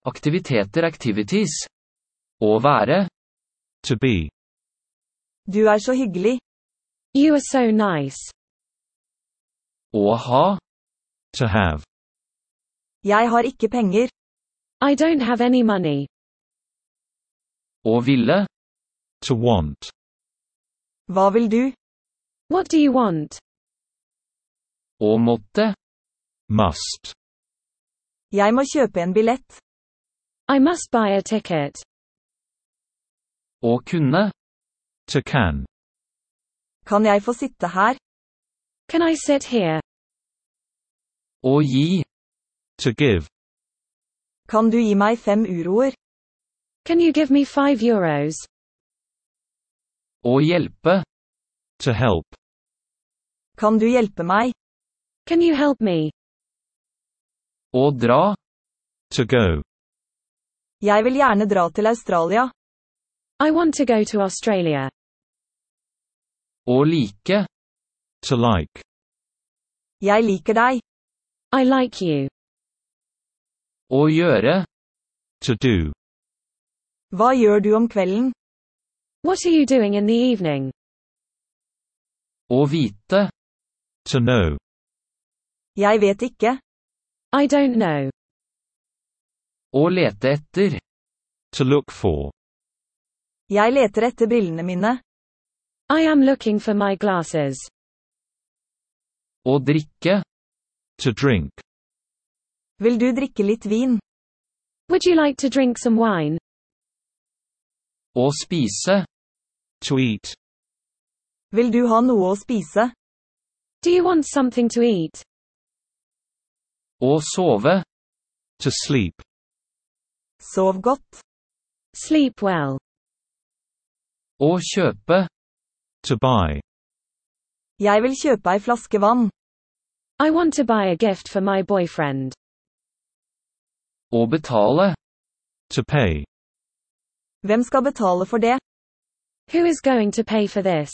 Aktiviteter activities. Å være. To be. Du så hyggelig. You are so nice. Å ha. To have. Jeg har ikke penger. I don't have any money. Å ville. To want. Hva vil du? What do you want? Å måtte. Must. Jeg må kjøpe en billett. I must buy a ticket. Å kunne. To can. Kan jeg få sitte her? Can I sit here? Å gi. To give. Kan du gi meg 5 euroer? Can you give me €5? Å hjelpe. To help. Kan du hjelpe meg? Can you help me? Å dra. To go. Jeg vil gjerne dra til Australia. I want to go to Australia. Å like. To like. Jeg liker deg. I like you. Å gjøre. To do. Hva gjør du om kvelden? What are you doing in the evening? Å vite. To know. Jeg vet ikke. I don't know. Å lete etter. To look for. Jeg leter etter brillene mine. I am looking for my glasses. Å drikke. To drink. Vil du drikke litt vin? Would you like to drink some wine? Å spise. To eat. Vil du ha noe å spise? Do you want something to eat? Å sove. To sleep. Sov godt. Sleep well. Å kjøpe. To buy. Jeg vil kjøpe ei flaske vann. I want to buy a gift for my boyfriend. Å betale. To pay. Hvem skal betale for det? Who is going to pay for this?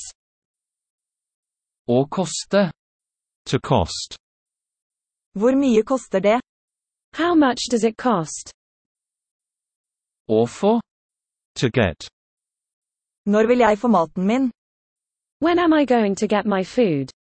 Å koste. To cost. Hvor mye koster det? How much does it cost? Å få. To get. Når vil jeg få maten min? When am I going to get my food?